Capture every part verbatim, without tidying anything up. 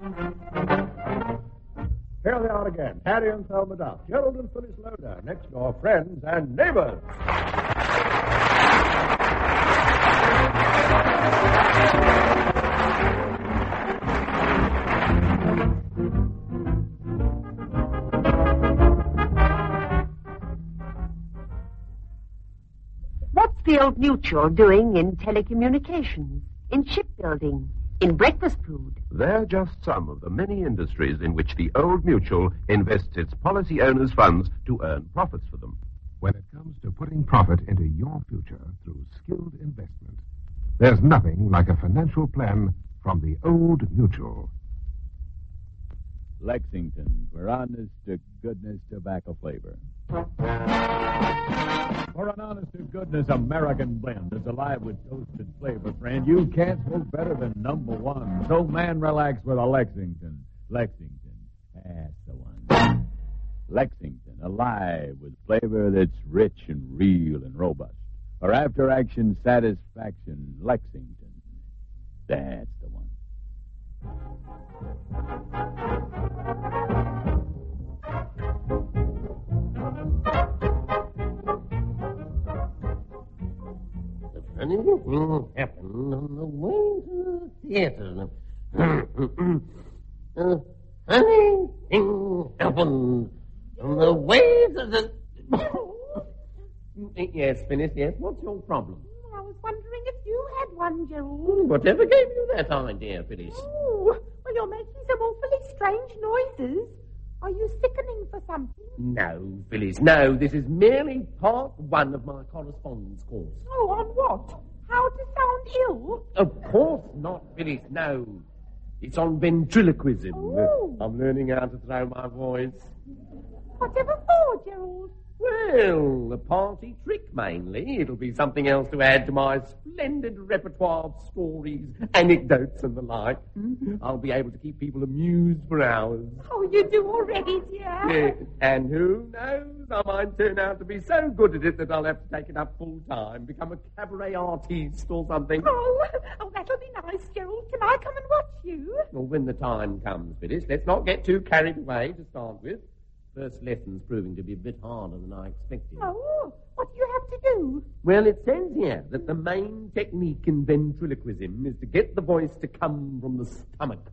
Here they are again, Harry and Thelma Duff, Gerald and Phyllis Loader, next door friends and neighbors. What's the Old Mutual doing in telecommunications, in shipbuilding, in breakfast food? They're just some of the many industries in which the Old Mutual invests its policy owners' funds to earn profits for them. When it comes to putting profit into your future through skilled investment, there's nothing like a financial plan from the Old Mutual. Lexington, for honest to goodness tobacco flavor. For an honest to goodness American blend that's alive with toasted flavor, friend, you can't smoke better than number one. So man, relax with a Lexington. Lexington, that's the one. Lexington, alive with flavor that's rich and real and robust. For after-action satisfaction, Lexington, that's the one. Anything happened on the way to the theater? uh, anything happened on the way to the... Yes, Phyllis, yes. What's your problem? I was wondering if you had one, Gerald. Whatever gave you that idea, Phyllis? Oh, well, you're making some awfully strange noises. Are you sickening for something? No, Phyllis, no. This is merely part one of my correspondence course. Oh, on what? How to sound ill? Of course not, Phyllis, no. It's on ventriloquism. Oh. I'm learning how to throw my voice. Whatever for, Gerald? Well, a party trick, mainly. It'll be something else to add to my splendid repertoire of stories, anecdotes, and the like. I'll be able to keep people amused for hours. Oh, you do already, dear. Yes, and who knows? I might turn out to be so good at it that I'll have to take it up full time, become a cabaret artiste or something. Oh, oh, that'll be nice, Gerald. Can I come and watch you? Well, when the time comes, Phyllis, let's not get too carried away to start with. First lesson's proving to be a bit harder than I expected. Oh, what do you have to do? Well, it says here that the main technique in ventriloquism is to get the voice to come from the stomach.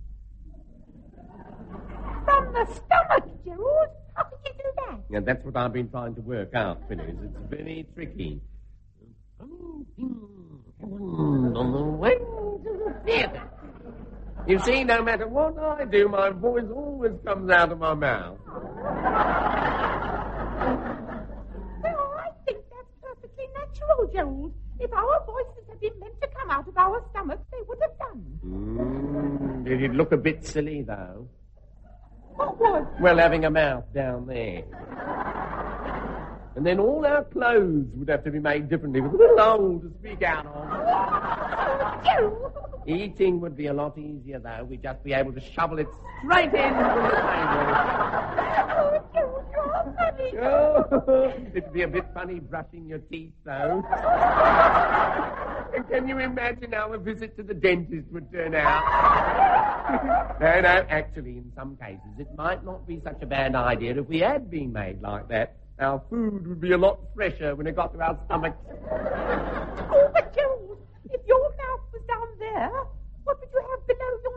From the stomach, Gerald? How could you do that? And that's what I've been trying to work out, Phyllis. It's very tricky. On the way to the theater. You see, no matter what I do, my voice always comes out of my mouth. Well, I think that's perfectly natural, Gerald. If our voices had been meant to come out of our stomachs, they would have done. Mm, did it look a bit silly, though? What would? Well, having a mouth down there. And then all our clothes would have to be made differently with a little hole to speak out of. Oh, Gerald. Eating would be a lot easier, though. We'd just be able to shovel it straight in from the table. Oh, Gerald, you're funny. Oh, it'd be a bit funny brushing your teeth, though. And can you imagine how a visit to the dentist would turn out? No, no, actually, in some cases, it might not be such a bad idea if we had been made like that. Our food would be a lot fresher when it got to our stomachs. Oh, but Gerald, if your mouth was down there, what would you have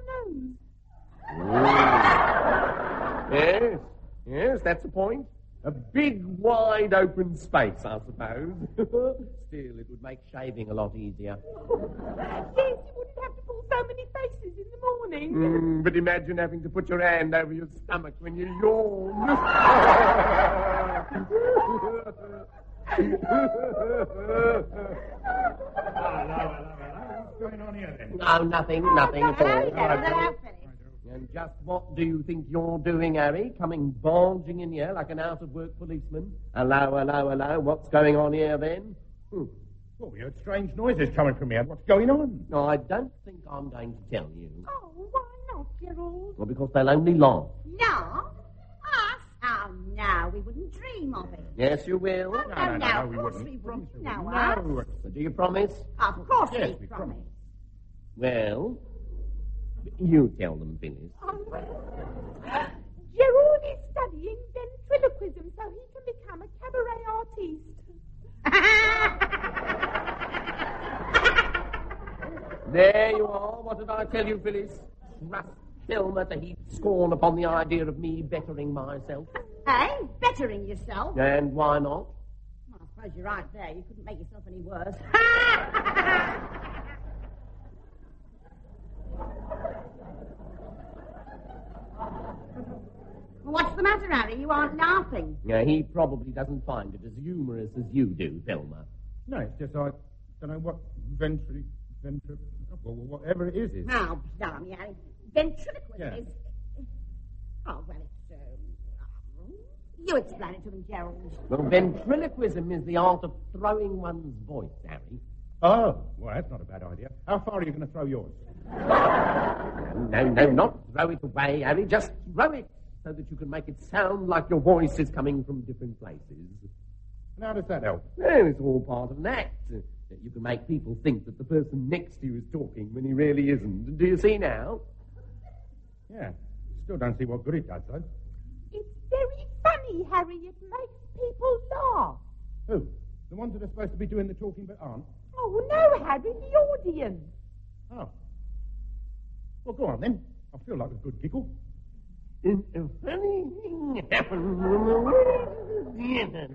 below your nose? Yes, yes, that's the point. A big, wide open space, I suppose. Still, it would make shaving a lot easier. Yes, you wouldn't have to pull so many faces in the morning. Mm, but imagine having to put your hand over your stomach when you yawn. What's going on here, then? No, nothing, nothing at all. Hello, And just what do you think you're doing, Harry? Coming barging in here like an out-of-work policeman? Hello, hello, hello. What's going on here, then? Hmm. Oh, we heard strange noises coming from here. What's going on? No, I don't think I'm going to tell you. Oh, why not, Gerald? Well, because they'll only lie. No? Us? Oh, no, we wouldn't dream of it. Yes, you will. Oh, no, no, no, no, of we course wouldn't. we wouldn't. No, No. us. So do you promise? Of course Yes, we we promise. Well, You tell them, Phyllis. Oh, Gerald is studying ventriloquism so he can become a cabaret artiste. There you are. What did I tell you, Phyllis? Trust Thelma to heap scorn upon the idea of me bettering myself. Hey, bettering yourself? And why not? Well, I suppose you're right there. You couldn't make yourself any worse. What's the matter, Harry? You aren't laughing. Yeah, he probably doesn't find it as humorous as you do, Thelma. No, it's just I don't know what ventri... ventri... well, whatever it is is. Oh, blimey, Harry. Ventriloquism Yeah. is... Oh, well, it's... Uh... You explain it to them, Gerald. Well, ventriloquism is the art of throwing one's voice, Harry. Oh, well, that's not a bad idea. How far are you going to throw yours? No, no, no, not throw it away, Harry. Just throw it so that you can make it sound like your voice is coming from different places. And how does that help? Well, it's all part of an act. Uh, You can make people think that the person next to you is talking when he really isn't. Do you see now? Yeah. Still don't see what good it does, though. It's very funny, Harry. It makes people laugh. Who? The ones that are supposed to be doing the talking but aren't? Oh, no, Harry, the audience. Oh. Well, go on, then. I feel like a good giggle. And a funny thing happened when the world began.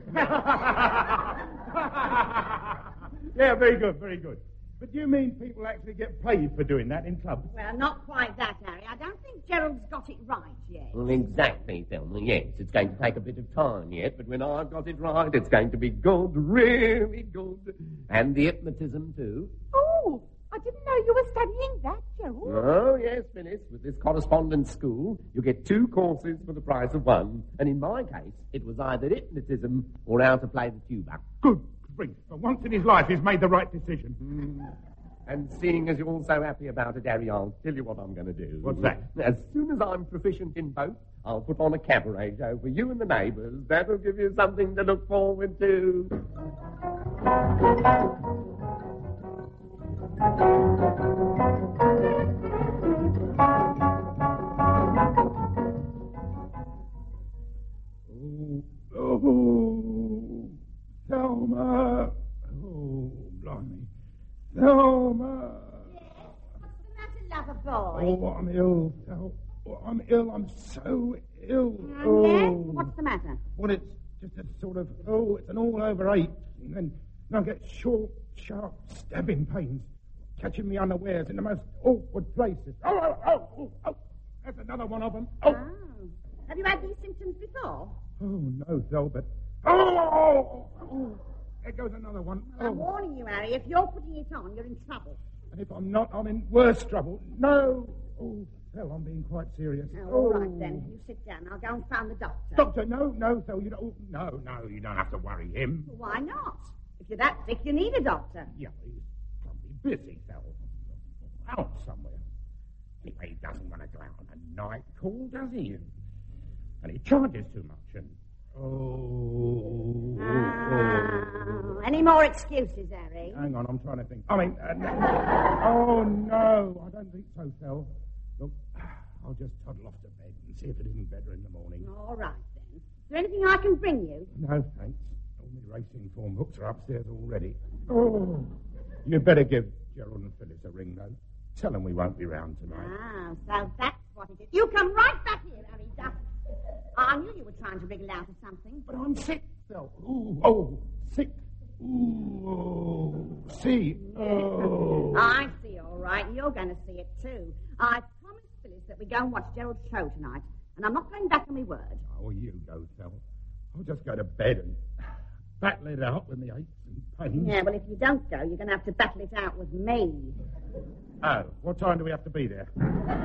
Yeah, very good, very good. But do you mean people actually get paid for doing that in clubs? Well, not quite that, Harry. I don't think Gerald's got it right yet. Well, exactly, Thelma, yes. It's going to take a bit of time yet, but when I've got it right, it's going to be good, really good. And the hypnotism, too. Oh, I didn't know you were studying that, Gerald. Oh, yes, Phyllis. With this correspondence school, you get two courses for the price of one. And in my case, it was either hypnotism or how to play the tuba. Good grief. For once in his life, he's made the right decision. Mm. And seeing as you're all so happy about it, Harry, I'll tell you what I'm going to do. What's that? As soon as I'm proficient in both, I'll put on a cabaret show for you and the neighbours. That'll give you something to look forward to. Oh, oh, Thelma. Oh, blimey. Thelma. Yes? What's the matter, lover boy? Oh, I'm ill, Thel. Oh, I'm ill. I'm so ill. Uh, oh. Yes? What's the matter? Well, it's just a sort of, oh, it's an all-over ache. And then, then I get short, sharp, stabbing pains, catching me unawares in the most awkward places. Oh, oh, oh, oh, oh. That's another one of them. Oh, Oh. Have you had these symptoms before? oh no, Thel, but... Oh, oh, oh, oh. There goes another one. Well, I'm Oh. warning you, Harry. If you're putting it on, you're in trouble. And if I'm not, I'm in worse trouble. No. Oh, Thel, I'm being quite serious. Oh, all right, then. You sit down. I'll go and find the doctor. Doctor, no, no, Thel, you don't... oh, no, no, you don't have to worry him. Well, why not? If you're that sick, you need a doctor. Yeah, he's probably busy, Thel. Out somewhere. Anyway, he doesn't want to go out on a night call, does he? And he charges too much, and... Oh... Oh. Any more excuses, Harry? Hang on, I'm trying to think. I mean... Uh, no. Oh, no, I don't think so, Thel. Look, I'll just toddle off to bed and see if it isn't better in the morning. All right, then. Is there anything I can bring you? No, thanks. All my racing form hooks are upstairs already. Oh, you'd better give Gerald and Phyllis a ring, though. Tell them we won't be round tonight. Ah, so that's what it is. You come right back here, Harry Duff. I knew you were trying to wriggle out of something. But I'm sick, Phil. Ooh, oh, sick. Ooh, oh, see. Oh. I see, all right. You're going to see it, too. I promised Phyllis that we go and watch Gerald's show tonight, and I'm not going back on my word. Oh, you go, Phil. I'll just go to bed and battle it out with my aches and pains. Yeah, well, if you don't go, you're going to have to battle it out with me. Oh, what time do we have to be there?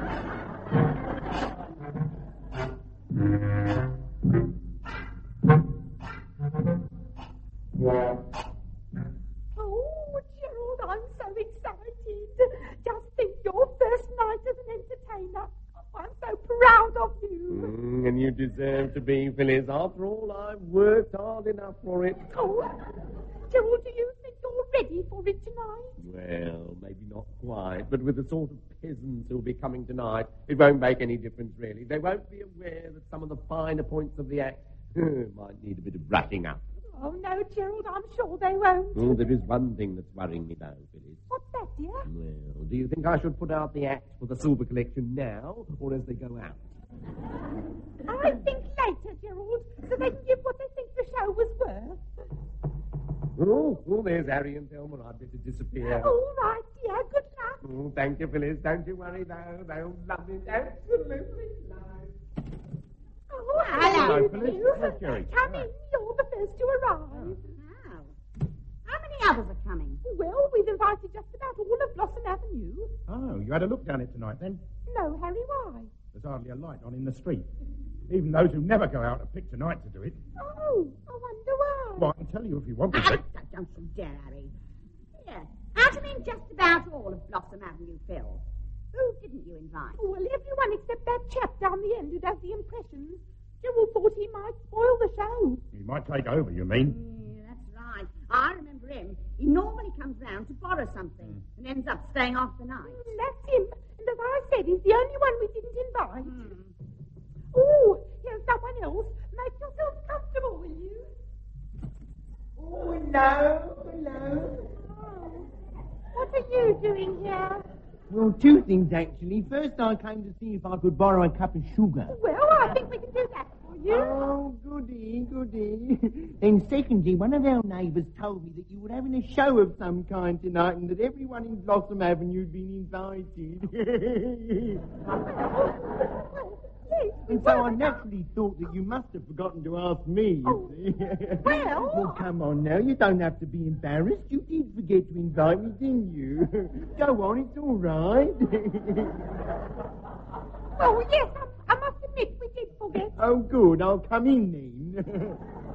Oh, Gerald, I'm so excited. Just think, your first night as an entertainer. Oh, I'm so proud of you. Mm, and you deserve to be, Phyllis. After all, I've worked hard enough for it. Oh, Gerald, do you think you're ready for it tonight? Well, maybe not quite, but with the sort of peasants who'll be coming tonight, it won't make any difference, really. They won't be aware that some of the finer points of the act might need a bit of brushing up. Oh, no, Gerald, I'm sure they won't. Oh, there is one thing that's worrying me, though, Phyllis. What's that, dear? Well, do you think I should put out the act for the silver collection now, or as they go out? I think later, Gerald, so they can give what they think the show was worth. Oh, oh, there's Harry and Thelma. I'd better disappear. All right, dear. Good luck. Oh, thank you, Phyllis. Don't you worry, though. They'll love it. Absolutely love. Oh, Hello, hello, Phyllis. you. Where's Jerry? Come in. You're the first to arrive. Oh. How many others are coming? Well, we've invited just about all of Blossom Avenue. Oh, you had a look down it tonight, then? No, Harry, why? There's hardly a light on in the street. Even those who never go out to pick tonight to do it. Oh, I wonder why. Well, I can tell you if you want me Ah, to. don't, don't you dare, Harry. Here, how do you mean just about all of Blossom Avenue, Phil? Who didn't you invite? Well, everyone except that chap down the end who does the impressions. Gerald thought he might spoil the show. He might take over, you mean? Yeah, that's right. I remember him. He normally comes round to borrow something and ends up staying off the night. Mm, that's him. And as I said, he's the only one we didn't invite. Hmm. Oh, here's someone else. Make yourself comfortable, will you? Oh, hello, hello. Oh, what are you doing here? Well, two things, actually. First, I came to see if I could borrow a cup of sugar. Well, I think we can do that for you. Oh, goody, goody. Then secondly, one of our neighbours told me that you were having a show of some kind tonight and that everyone in Blossom Avenue had been invited. Well, yes, we And so were. I naturally thought that you must have forgotten to ask me, you Oh, see. well- Well, come on now. You don't have to be embarrassed. You did forget to invite me, didn't you? Go on, it's all right. Oh, yes, I, I must admit we did forget. Oh, good. I'll come in then.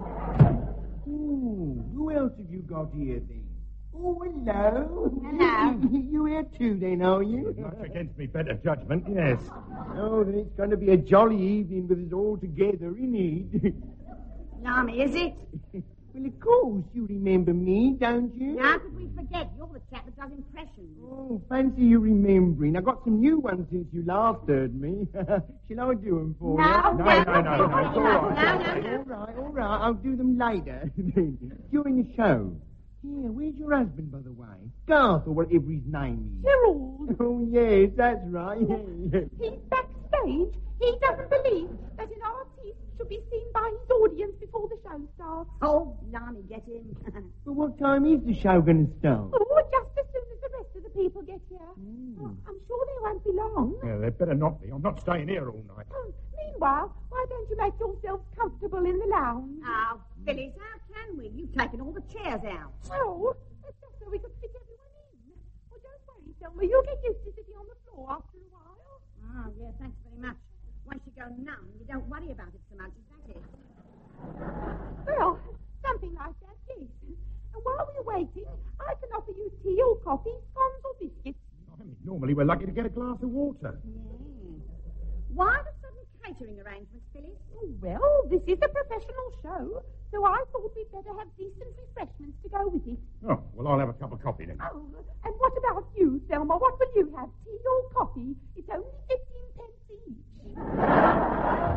Ooh, who else have you got here then? Oh, hello. Hello. You here too then, are you? Much against me better judgment, yes. Oh, then it's going to be a jolly evening with us all together, isn't it? Blimey, is it? Well, of course, you remember me, don't you? How could we forget? You're the chap that does impressions. Oh, fancy you remembering. I got some new ones since you last heard me. Shall I do them for No, you? No, no, no, no, it's all right. No, no, no. All right, all right. I'll do them later. During the show. Yeah, where's your husband, by the way? Garth, or whatever his name is. Gerald, Oh, yes, that's right. he's backstage. He doesn't believe that an artist should be seen by his audience before the show starts. Oh, blimey, get him. But what time is the show going to start? Oh, just as soon as the rest of the people get here. Mm. Oh, I'm sure they won't be long. Yeah, they better not be. I'm not staying here all night. Oh, meanwhile, why don't you make yourselves comfortable in the lounge? Oh, Phyllis, how can we? You've taken all the chairs out. Oh, that's just so we can fit everyone in. Well, don't worry, Selma. You'll get used to sitting on the floor after a while. Oh, yeah, thanks very much. Once you go numb, you don't worry about it so much, is that it? Well, something like that, yes. And while we're waiting, I can offer you tea or coffee, scones or biscuits. I mean, normally we're lucky to get a glass of water. Yeah. Why the sudden catering arrangements, Phyllis? Oh, well, this is a professional show, so I thought we'd better have decent refreshments to go with it. Oh, well, I'll have a cup of coffee then. Oh, and what about you, Selma? What will you have, tea or coffee? It's only fifteen pence each.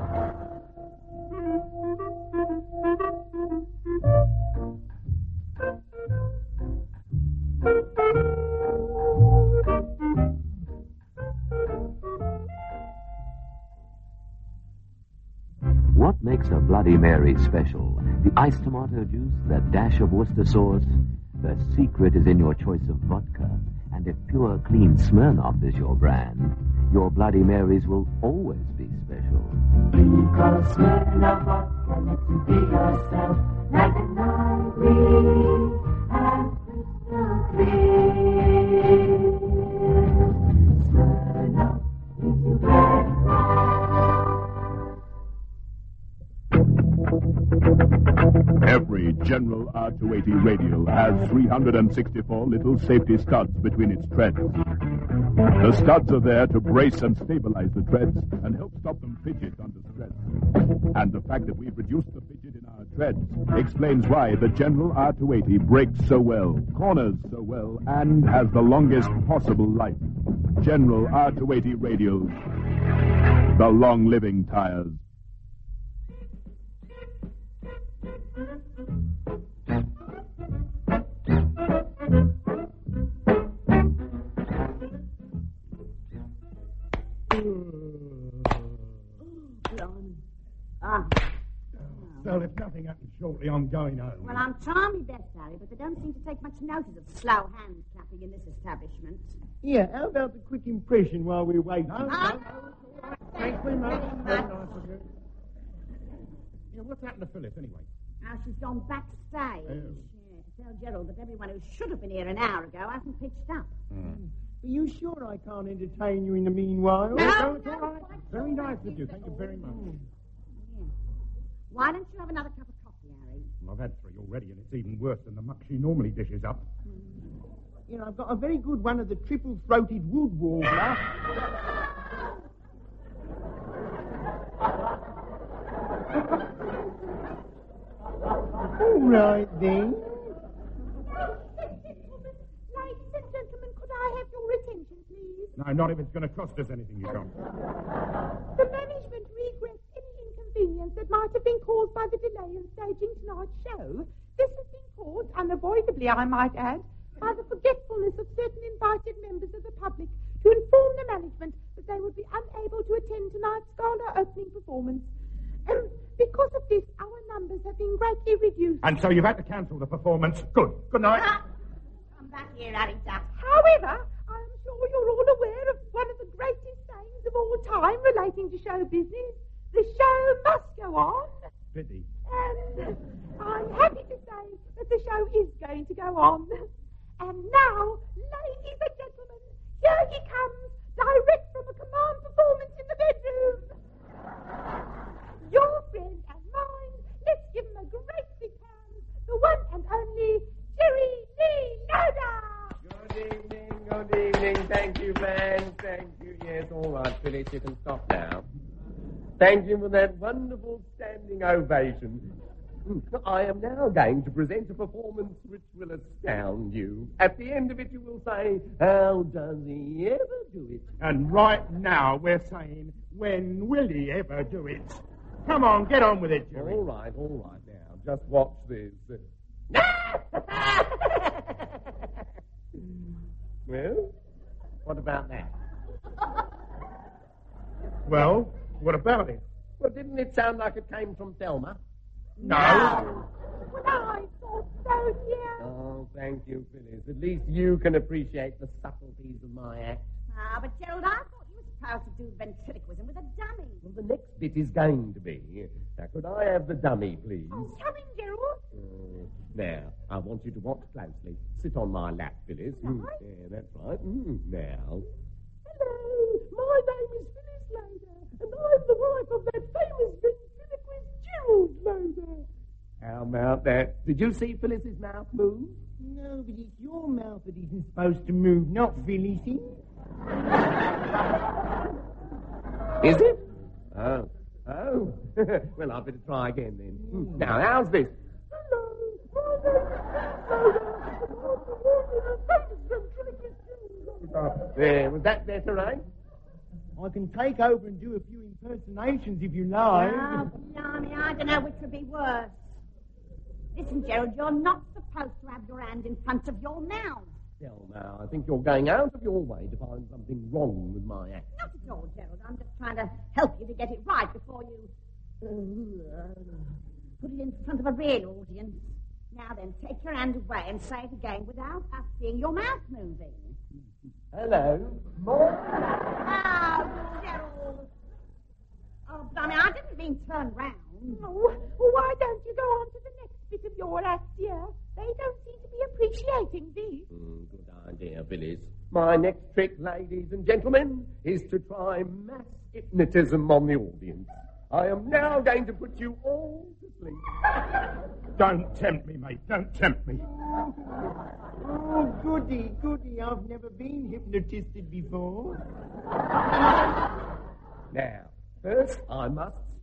What makes a Bloody Mary special? The iced tomato juice, the dash of Worcester sauce? The secret is in your choice of vodka. And if pure, clean Smirnoff is your brand, your Bloody Marys will always be special. Because Smirnoff vodka makes you be yourself, night and lively and crystal clear. Smirnoff makes you very Every General R two eighty radial has three hundred sixty-four little safety studs between its treads. The studs are there to brace and stabilize the treads and help stop them fidget under stress. And the fact that we've reduced the fidget in our treads, explains why the General R two eighty brakes so well, corners so well, and has the longest possible life. General R two eighty Radials. The long-living tires. Ah. So if nothing happens shortly, I'm going home. Well, I'm trying my best, Harry, but they don't seem to take much notice of slow hand clapping in this establishment. Yeah, how about the quick impression while we're waiting? No, Ah. no. Thanks very much. Very nice of you. Yeah, what's happened to Phyllis, anyway? Now she's gone backstage. Oh. Yeah, to tell Gerald that everyone who should have been here an hour ago hasn't pitched up. Mm. Are you sure I can't entertain you in the meanwhile? No, no, it's no, all right. quite Very all nice right, of you. Mister Thank you very much. Gordon. Yeah. Why don't you have another cup of coffee, Harry? Well, I've had three already, and it's even worse than the muck she normally dishes up. You know, I've got a very good one of the triple-throated wood warbler. All right, then. Ladies and gentlemen, could I have your attention, please? No, not if it's going to cost us anything, you can't. The management regrets any inconvenience that might have been caused by the delay in staging tonight's show. This has been caused, unavoidably, I might add, by the forgetfulness of certain invited members of the public to inform the management that they would be unable to attend tonight's gala opening performance. Um, because of this, our numbers have been greatly reduced. And so you've had to cancel the performance. Good. Good night. Ah, come back here, Harry Duff. However, I am sure you're all aware of one of the greatest sayings of all time relating to show business. The show must go on. Pity. And uh, I'm happy to say that the show is going to go on. And now, ladies and gentlemen, here he comes, direct from a command performance in the bedroom. Your friend and mine, let's give him a great big hand, the one and only Jerry Lee Lowder. Good evening, good evening. Thank you, man. Thank you. Yes, all right, Phyllis, you can stop now. Thank you for that wonderful standing ovation. I am now going to present a performance which will astound you. At the end of it, you will say, how does he ever do it? And right now we're saying, when will he ever do it? Come on, get on with it, Jerry. All right, all right now. Just watch this. Well, what about that? Well, what about it? Well, didn't it sound like it came from Thelma? No. Well, I thought so, dear. Oh, thank you, Phyllis. At least you can appreciate the subtleties of my act. Ah, but Gerald, I thought you were supposed to do ventriloquism with a dummy. Well, the next bit is going to be. Now, could I have the dummy, please? Oh, come in, Gerald. Uh, now, I want you to watch closely. Sit on my lap, Phyllis. Mm, Right. yeah, that's right. Mm, now. Hello, my name is Phyllis Loader, and I'm the wife of that famous ventriloquist Gerald Loader. How about that? Did you see Phyllis's mouth move? No, but it's your mouth that isn't supposed to move, not Phyllis's. Is it? Oh. Oh. Well, I'd better try again then. Mm. Now, how's this? Hello, my name is Phyllis Loader, and I'm the wife of that famous ventriloquist Gerald Loader. There, was that better, eh? I can take over and do a few impersonations if you like. Oh, blimey, I don't know which would be worse. Listen, Gerald, you're not supposed to have your hand in front of your mouth. Well, now, I think you're going out of your way to find something wrong with my act. Not at all, Gerald. I'm just trying to help you to get it right before you uh, put it in front of a real audience. Now then, take your hand away and say it again without us seeing your mouth moving. Hello. More? Oh, Gerald. Oh, blimey, I didn't mean turn round. Oh, well, why don't you go on to the next bit of your act, dear? They don't seem to be appreciating this. Mm, good idea, Phyllis. My next trick, ladies and gentlemen, is to try mass hypnotism on the audience. I am now going to put you all to sleep. Don't tempt me, mate. Don't tempt me. Oh, goody, goody. I've never been hypnotisted before. Now, first I must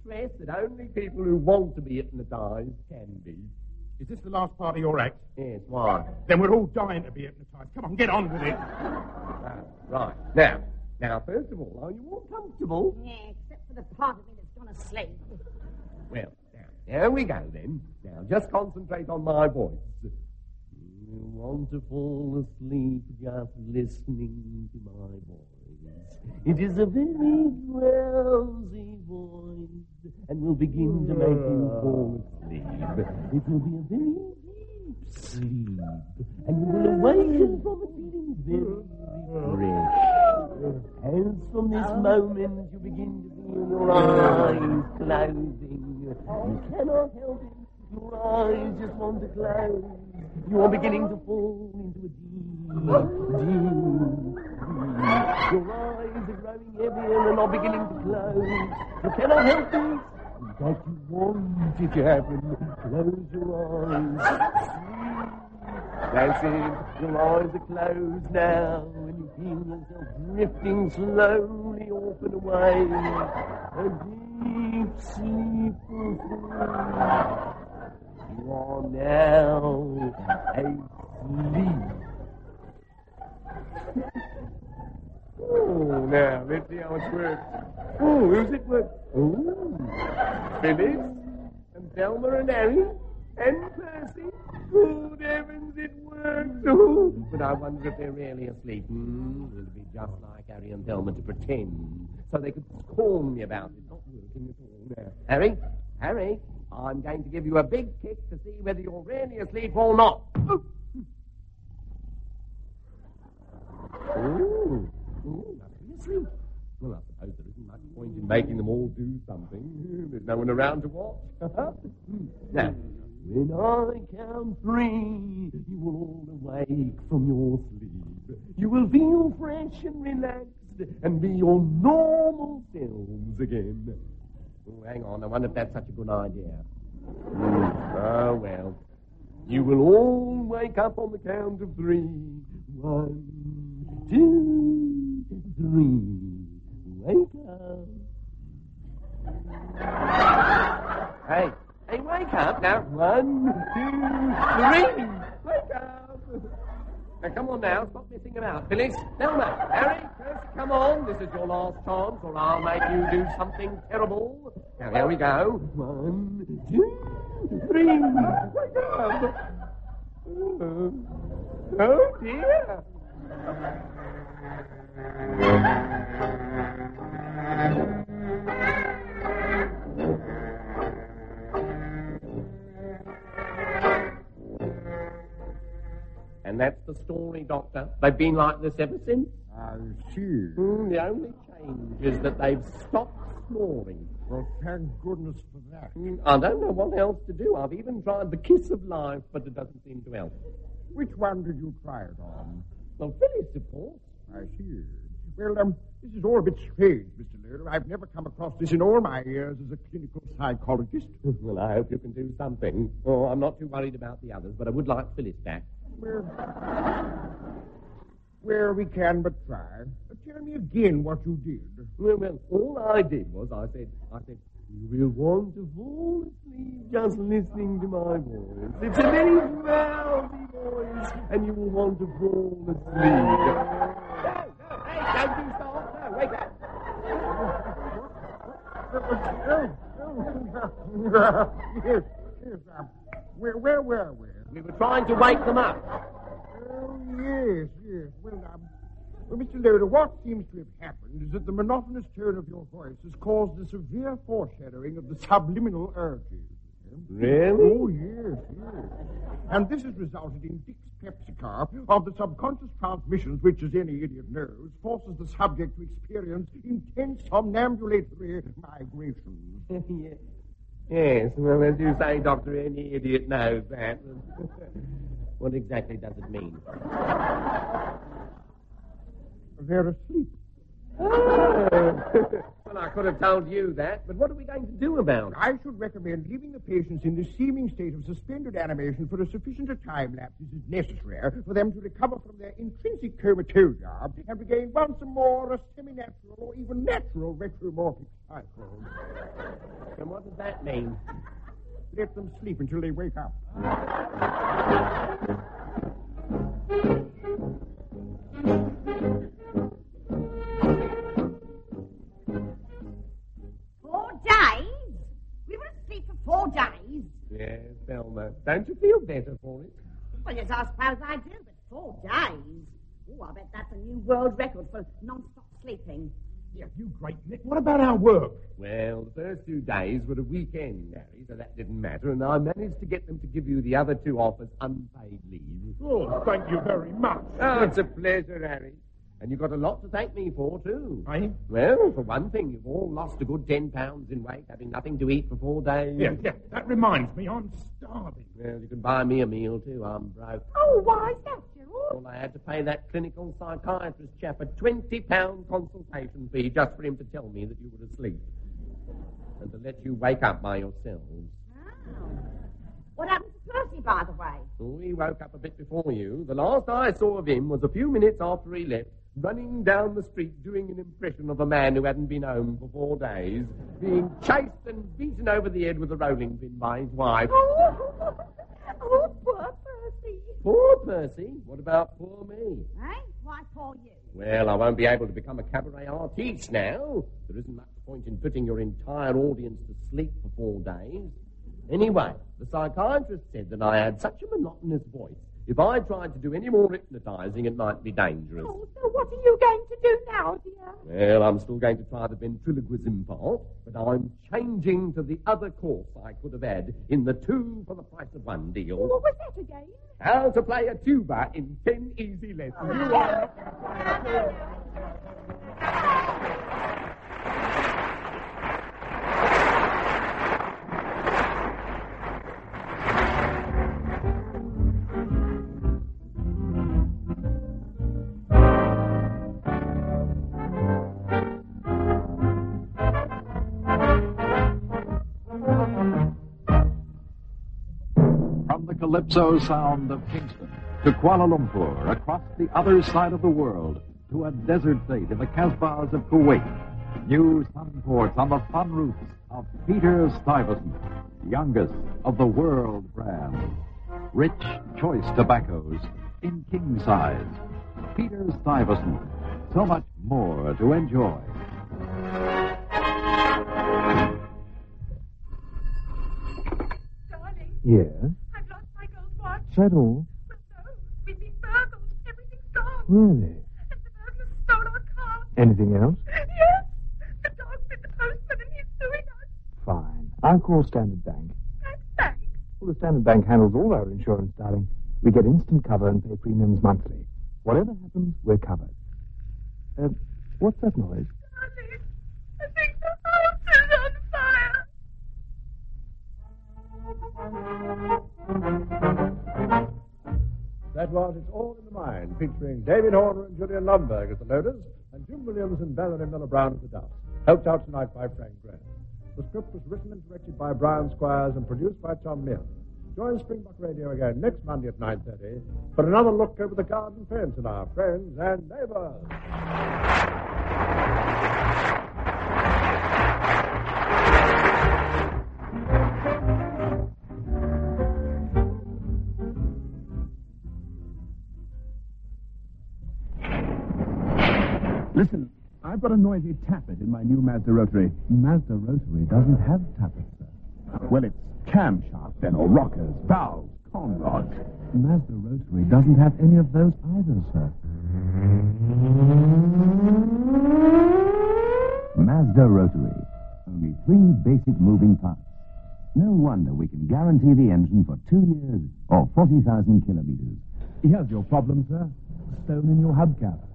stress that only people who want to be hypnotized can be. Is this the last part of your act? Yes, why? Then we're all dying to be hypnotized. Come on, get on with it. Ah, right. Now, now, first of all, are you all comfortable? Yeah, except for the part of me that's gone asleep. Well, now, there we go then. Now, just concentrate on my voice. You want to fall asleep just listening to my voice. It is a very drowsy voice, and will begin to make you fall asleep. It will be a very deep sleep, and you will awaken from it feeling very refreshed. As from this moment you begin to feel your eyes closing, you cannot help it. Your eyes just want to close. You are beginning to fall into a deep, deep sleep. Your eyes are growing heavier and are beginning to close. You cannot help it. In fact, you want it to happen. Close your eyes. Sleep. That's it. Your eyes are closed now, and you feel yourself drifting slowly off and away. A deep, sleepful sleep. You are now asleep. Oh, now, let's see how it works. Oh, who's it work? Oh, Phyllis, and Thelma and Harry, and Percy. Good heavens, it works. Oh, but I wonder if they're really asleep. Hmm, it'll be just like Harry and Thelma to pretend, so they could scorn me about it not working at all. Now, Harry, Harry, I'm going to give you a big kick to see whether you're really asleep or not. Oh, Ooh. Ooh, must be asleep. Well, I suppose there isn't much point in making them all do something. There's no one around to watch. Now, when I count three, you will all awake from your sleep. You will feel fresh and relaxed and be your normal selves again. Oh, hang on, I wonder if that's such a good idea. Mm. Oh, well. You will all wake up on the count of three. One, two, three. Wake up. Hey, hey, wake up now. One, two, three. Wake up. Now, come on now. Stop messing about. Phyllis, Thelma, Harry, Percy, come on. This is your last chance, or I'll make you do something terrible. Now, here we go. One, two, three. Wake up. Oh, oh dear. And that's the story, Doctor. They've been like this ever since. I see. Mm, the only change is that they've stopped snoring. Well, thank goodness for that. Mm, I don't know what else to do. I've even tried the kiss of life, but it doesn't seem to help. Which one did you try it on? Well, Phyllis, of course. I see. Well, um, this is all a bit strange, Mister Loder. I've never come across this in all my years as a clinical psychologist. Well, I hope you can do something. Oh, I'm not too worried about the others, but I would like Phyllis back. Well, well, we can but try. But tell me again what you did. Well, well, all I did was I said, I said, you will want to fall asleep just listening to my voice. It's a very drowsy voice, and you will want to fall asleep. No, no, hey, don't you stop. No, wake up. Yes, yes, um, where, where were we? We were trying to wake them up. Oh, yes, yes. Well, um, well, Mister Loder, what seems to have happened is that the monotonous tone of your voice has caused a severe foreshadowing of the subliminal urges. Really? Oh, yes, yes. And this has resulted in dyspepsia of the subconscious transmissions, which, as any idiot knows, forces the subject to experience intense somnambulatory migrations. Yes. Yes, well, as you say, Doctor, any idiot knows that. What exactly does it mean? They're asleep. Oh. Well, I could have told you that, but what are we going to do about it? I should recommend leaving the patients in this seeming state of suspended animation for a sufficient a time lapse as is necessary for them to recover from their intrinsic comatosia and regain once more a semi-natural or even natural retromorphic cycle. And what does that mean? Let them sleep until they wake up. Four days? We were asleep for four days? Yes, Velma. Don't you feel better for it? Well, yes, I suppose I do, but four days? Oh, I bet that's a new world record for non-stop sleeping. Yeah, you great Nick. What about our work? Well, the first two days were a weekend, Harry, so that didn't matter, and I managed to get them to give you the other two off as unpaid leave. Oh, thank you very much. Oh, it's a pleasure, Harry. And you've got a lot to thank me for, too. Eh? Well, for one thing, you've all lost a good ten pounds in weight, having nothing to eat for four days. Yeah, yeah, that reminds me, I'm starving. Well, you can buy me a meal, too. I'm broke. Oh, why is that, Gerald? Well, I had to pay that clinical psychiatrist chap a twenty pound consultation fee just for him to tell me that you were asleep. And to let you wake up by yourselves. Oh. What happened to Percy, by the way? Oh, he woke up a bit before you. The last I saw of him was a few minutes after he left, running down the street doing an impression of a man who hadn't been home for four days, being chased and beaten over the head with a rolling pin by his wife. Oh, oh poor Percy. Poor Percy? What about poor me? Eh? Why poor you? Well, I won't be able to become a cabaret artiste now. There isn't much point in putting your entire audience to sleep for four days. Anyway, the psychiatrist said that I had such a monotonous voice. If I tried to do any more hypnotizing, it might be dangerous. Oh, so what are you going to do now, dear? Well, I'm still going to try the ventriloquism part, but I'm changing to the other course I could have had in the two for the price of one deal. What was that again? How to play a tuba in ten easy lessons. You are... Calypso sound of Kingston to Kuala Lumpur, across the other side of the world, to a desert fate in the Casbahs of Kuwait. New sun ports on the fun routes of Peter Stuyvesant, youngest of the world brands. Rich, choice tobaccos in king size. Peter Stuyvesant, so much more to enjoy. Darling. Yes? Said all? Well, no. We've been burgled. Everything's gone. Really? And the burglars stole our car. Anything else? Yes. The dog bit the postman and he's suing us. Fine. I'll call Standard Bank. Bank? Well, the Standard Bank handles all our insurance, darling. We get instant cover and pay premiums monthly. Whatever happens, we're covered. Uh, what's that noise? Darling, I think the house is on fire. That was It's All in the Mind, featuring David Horner and Julian Lomberg as the loaders, and Jim Williams and Valerie Miller Brown as the dust. Helped out tonight by Frank Graham. The script was written and directed by Brian Squires and produced by Tom Mills. Join Springbok Radio again next Monday at nine thirty for another look over the garden fence and our friends and neighbors. Listen, I've got a noisy tappet in my new Mazda Rotary. Mazda Rotary doesn't have tappets, sir. Well, it's camshaft then, or rockers, valves, con rods. Mazda Rotary doesn't have any of those either, sir. Mazda Rotary. Only three basic moving parts. No wonder we can guarantee the engine for two years or forty thousand kilometers. Here's your problem, sir. Stone in your hubcap.